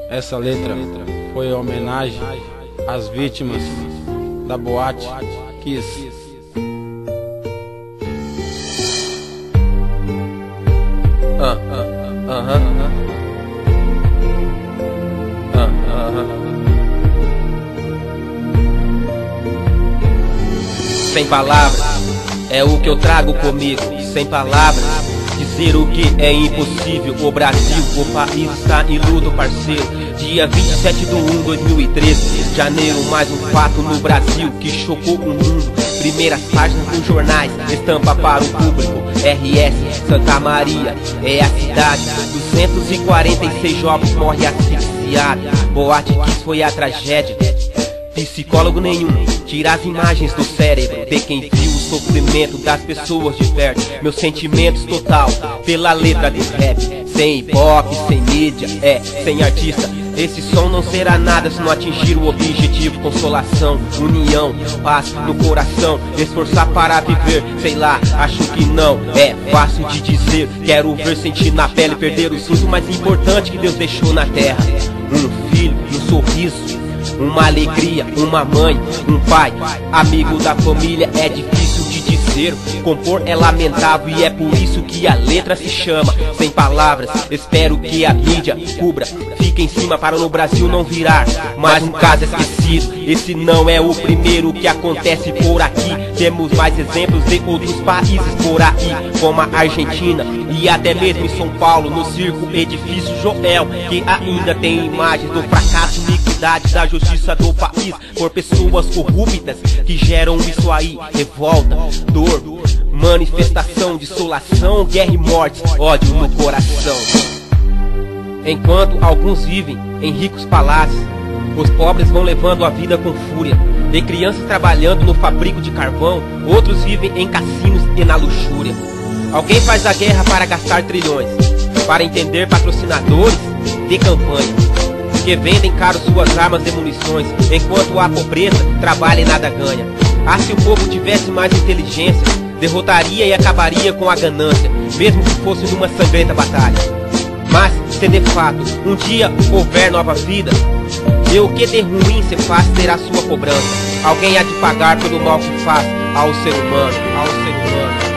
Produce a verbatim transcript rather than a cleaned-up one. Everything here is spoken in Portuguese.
Essa letra foi em homenagem às vítimas da boate Kiss. Ah, ah, aham, ah, aham. Sem palavras, é o que eu trago comigo. Sem palavras, dizer o que é impossível. O Brasil, o país está em luto, parceiro. Dia vinte e sete de um de dois mil e treze, janeiro, mais um fato no Brasil que chocou o mundo. Primeiras páginas dos jornais, estampa para o público. R S, Santa Maria, é a cidade. Duzentos e quarenta e seis jovens morrem asfixiados. Boate Kiss foi a tragédia. Psicólogo nenhum tira as imagens do cérebro de quem viu o sofrimento das pessoas de perto. Meus sentimentos total pela letra do rap. Sem hip hop, sem mídia, é, sem artista. Esse som não será nada se não atingir o objetivo. Consolação, união, paz no coração. Esforçar para viver, sei lá, acho que não é fácil de dizer. Quero ver, sentir na pele, perder o fruto mais importante que Deus deixou na terra. Um filho, um sorriso, uma alegria, uma mãe, um pai, amigo da família. É difícil de dizer, compor é lamentável e é por isso que a letra se chama Sem Palavras. Espero que a mídia cubra, fica em cima para no Brasil não virar mais um caso esquecido. Esse não é o primeiro que acontece por aqui. Temos mais exemplos de outros países por aí, como a Argentina e até mesmo em São Paulo, no circo Edifício Joel, que ainda tem imagens do fracasso e iniquidade da justiça do país por pessoas corruptas que geram isso aí. Revolta, dor, manifestação, dissolação, guerra e morte, ódio no coração. Enquanto alguns vivem em ricos palácios, os pobres vão levando a vida com fúria. De crianças trabalhando no fabrico de carvão, outros vivem em cassinos e na luxúria. Alguém faz a guerra para gastar trilhões, para entender patrocinadores de campanha, que vendem caro suas armas e munições, enquanto a pobreza trabalha e nada ganha. Ah, se o povo tivesse mais inteligência, derrotaria e acabaria com a ganância, mesmo que fosse numa sangrenta batalha. Mas, se de fato um dia houver nova vida, e o que de ruim se faz terá sua cobrança. Alguém há de pagar pelo mal que faz ao ser humano, ao ser humano.